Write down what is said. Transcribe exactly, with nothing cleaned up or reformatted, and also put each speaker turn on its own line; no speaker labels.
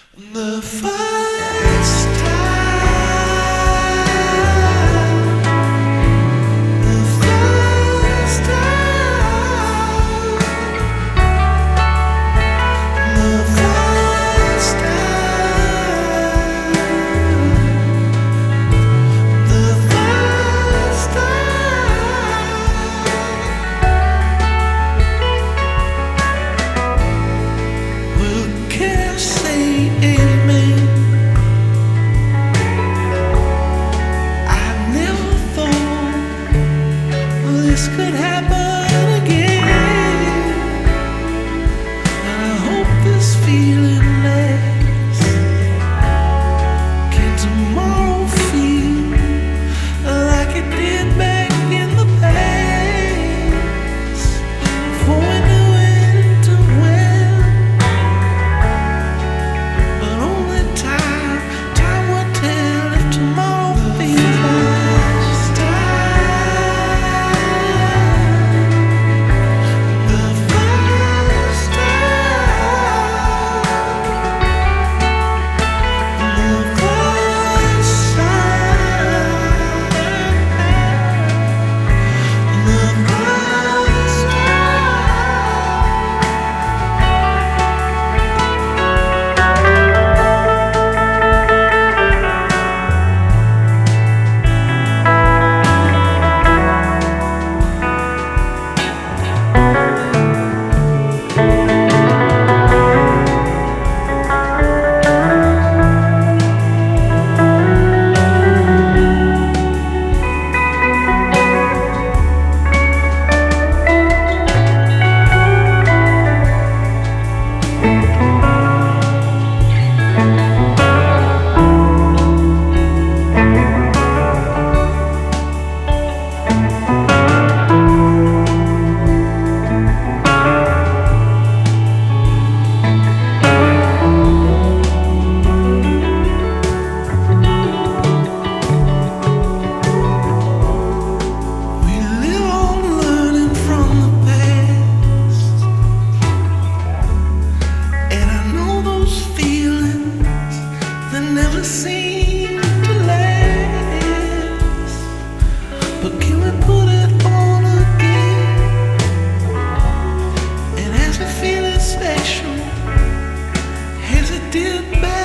The first time, the first time, the first time, the first time. Will care say amen? I never thought this could happen again, and I hope this feeling lasts. Can tomorrow feel like it did back in the past? Before we knew it too well, but only time, time will tell if tomorrow feels like time. The first time, the first time, the first We live on learning from the past, and I know those feelings that never seem to last. But can we put it on again? And has it feeling special as it did back?